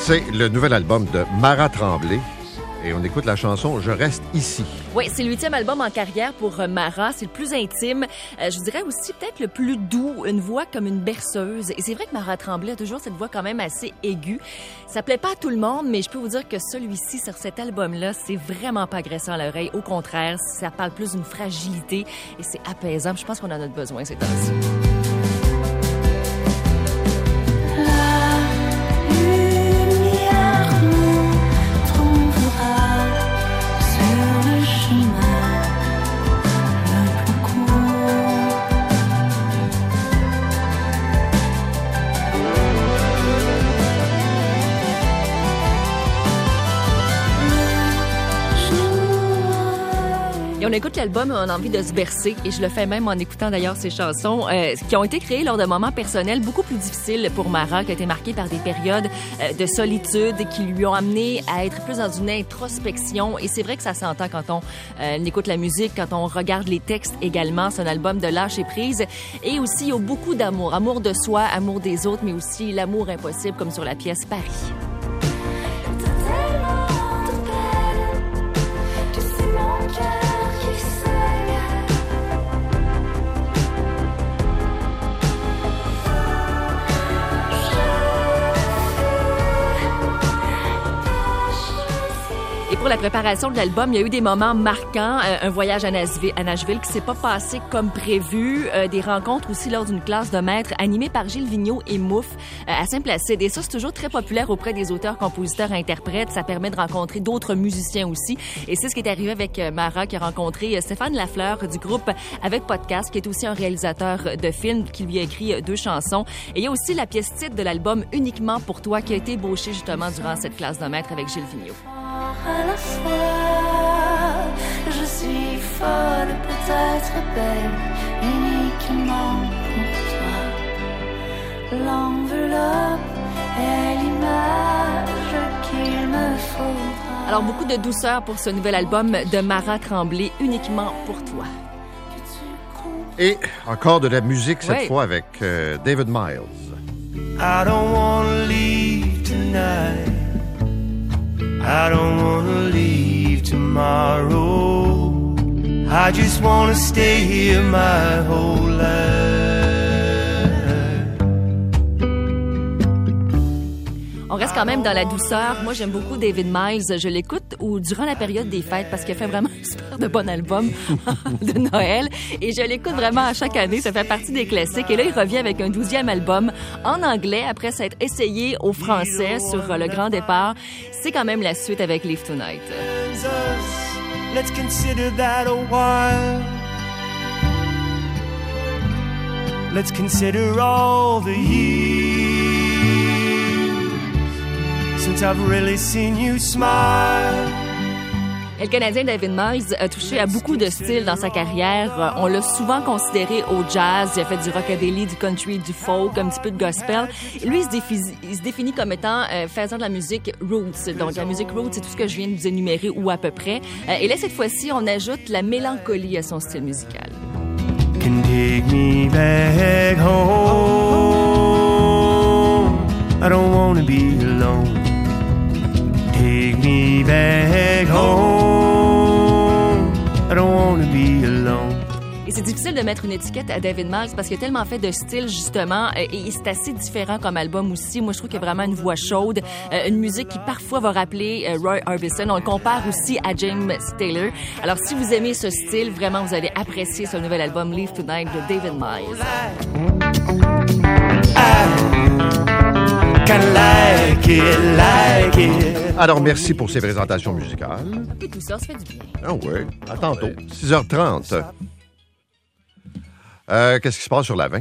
C'est le nouvel album de Mara Tremblay. Et on écoute la chanson « Je reste ici ». Oui, c'est le 8e album en carrière pour Mara. C'est le plus intime. Je vous dirais aussi peut-être le plus doux. Une voix comme une berceuse. Et c'est vrai que Mara Tremblay a toujours cette voix quand même assez aiguë. Ça plaît pas à tout le monde, mais je peux vous dire que celui-ci, sur cet album-là, c'est vraiment pas agressant à l'oreille. Au contraire, ça parle plus d'une fragilité et c'est apaisant. Je pense qu'on en a besoin ces temps-ci. Et on écoute l'album et on a envie de se bercer. Et je le fais même en écoutant d'ailleurs ces chansons qui ont été créées lors de moments personnels beaucoup plus difficiles pour Mara, qui a été marquée par des périodes de solitude qui lui ont amené à être plus dans une introspection. Et c'est vrai que ça s'entend quand on écoute la musique, quand on regarde les textes également. C'est un album de lâcher prise. Et aussi, il y a beaucoup d'amour. Amour de soi, amour des autres, mais aussi l'amour impossible, comme sur la pièce Paris. Et pour la préparation de l'album, il y a eu des moments marquants. Un voyage à Nashville qui s'est pas passé comme prévu. Des rencontres aussi lors d'une classe de maître animée par Gilles Vigneault et Mouf à Saint-Placide. Et ça, c'est toujours très populaire auprès des auteurs, compositeurs, interprètes. Ça permet de rencontrer d'autres musiciens aussi. Et c'est ce qui est arrivé avec Mara, qui a rencontré Stéphane Lafleur du groupe Avec Podcast, qui est aussi un réalisateur de films, qui lui a écrit 2 chansons. Et il y a aussi la pièce titre de l'album Uniquement pour toi, qui a été ébauchée justement durant cette classe de maître avec Gilles Vigneault. À la fois, je suis folle, peut-être belle, uniquement pour toi. L'enveloppe est l'image qu'il me faudra. Alors, beaucoup de douceur pour ce nouvel album de Mara Tremblay, Uniquement pour toi. Et encore de la musique cette fois avec David Miles. I don't wanna leave tonight. I don't wanna leave tomorrow. I just wanna stay here my whole life. On reste quand même dans la douceur. Moi, j'aime beaucoup David Miles. Je l'écoute durant la période des fêtes parce qu'il fait vraiment un super de bon album de Noël. Et je l'écoute vraiment à chaque année. Ça fait partie des classiques. Et là, il revient avec un 12e album en anglais après s'être essayé au français sur Le Grand Départ. C'est quand même la suite avec Live Tonight. Let's consider that a while. Let's consider all the years since I've really seen you smile. Et le Canadien David Miles a touché à beaucoup de styles dans sa carrière. On l'a souvent considéré au jazz. Il a fait du rockabilly, du country, du folk, un petit peu de gospel. Et lui, il se définit comme étant faisant de la musique roots. Donc, la musique roots, c'est tout ce que je viens de vous énumérer ou à peu près. Et là, cette fois-ci, on ajoute la mélancolie à son style musical. Can take me back home. I don't wanna be alone. Take me back home. I don't wanna be alone. Et c'est difficile de mettre une étiquette à David Miles parce qu'il a tellement fait de styles, justement, et c'est assez différent comme album aussi. Moi, je trouve qu'il y a vraiment une voix chaude, une musique qui parfois va rappeler Roy Orbison. On le compare aussi à James Taylor. Alors, si vous aimez ce style, vraiment, vous allez apprécier ce nouvel album Live Tonight de David Miles. Alors, merci pour ces présentations musicales. Et tout ça fait du bien. Ah oui, à tantôt. 6h30. Qu'est-ce qui se passe sur la 20?